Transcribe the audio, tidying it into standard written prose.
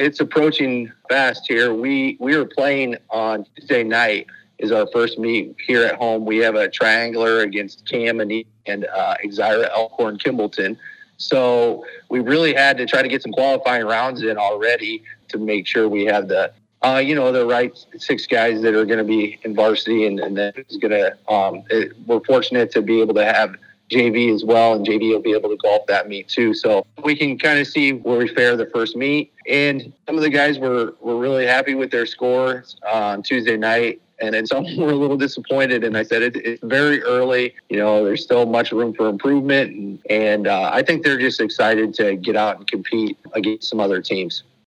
it's approaching fast here. We were playing on Tuesday night is our first meet here at home. We have a triangular against Cam and Exira, Elkhorn, Kimballton. So we really had to try to get some qualifying rounds in already to make sure we have the right 6 guys that are going to be in varsity, and then it's going to. We're fortunate to be able to have JV as well, and JV will be able to golf that meet too. So we can kind of see where we fare the first meet. And some of the guys were really happy with their scores on Tuesday night. And then some were a little disappointed. And I said, it's very early. There's still much room for improvement. And I think they're just excited to get out and compete against some other teams.